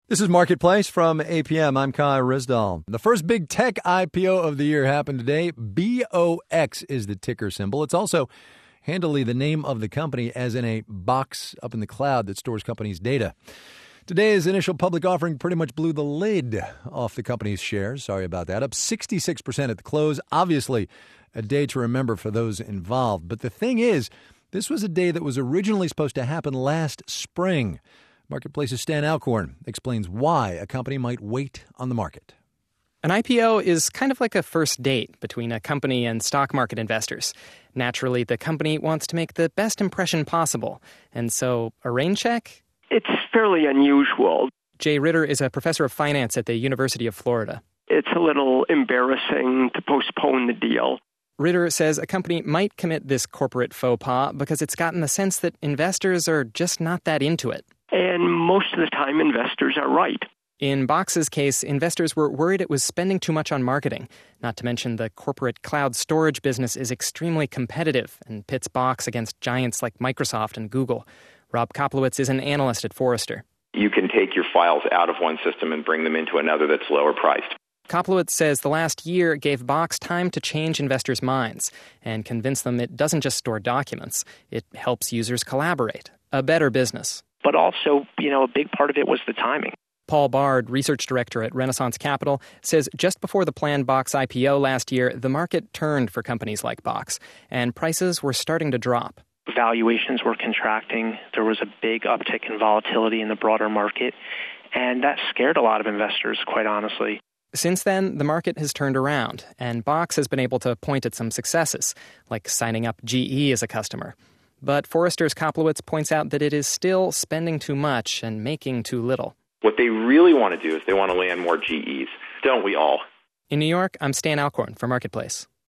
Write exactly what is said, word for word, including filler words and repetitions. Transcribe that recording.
This is Marketplace from A P M. I'm Kai Rizdal. The first big tech I P O of the year happened today. B O X is the ticker symbol. It's also handily the name of the company, as in a box up in the cloud that stores companies' data. Today's initial public offering pretty much blew the lid off the company's shares. Sorry about that. Up sixty-six percent at the close. Obviously, a day to remember for those involved. But the thing is, this was a day that was originally supposed to happen last spring. Marketplace's Stan Alcorn explains why a company might wait on the market. An I P O is kind of like a first date between a company and stock market investors. Naturally, the company wants to make the best impression possible. And so, a rain check? It's fairly unusual. Jay Ritter is a professor of finance at the University of Florida. It's a little embarrassing to postpone the deal. Ritter says a company might commit this corporate faux pas because it's gotten the sense that investors are just not that into it. And most of the time, investors are right. In Box's case, investors were worried it was spending too much on marketing. Not to mention the corporate cloud storage business is extremely competitive and pits Box against giants like Microsoft and Google. Rob Koplowitz is an analyst at Forrester. You can take your files out of one system and bring them into another that's lower priced. Koplowitz says the last year gave Box time to change investors' minds and convince them it doesn't just store documents. It helps users collaborate. A better business. But also, you know, a big part of it was the timing. Paul Bard, research director at Renaissance Capital, says just before the planned Box I P O last year, the market turned for companies like Box, and prices were starting to drop. Valuations were contracting. There was a big uptick in volatility in the broader market, and that scared a lot of investors, quite honestly. Since then, the market has turned around, and Box has been able to point at some successes, like signing up G E as a customer. But Forrester's Koplowitz points out that it is still spending too much and making too little. What they really want to do is they want to land more G Es. Don't we all? In New York, I'm Stan Alcorn for Marketplace.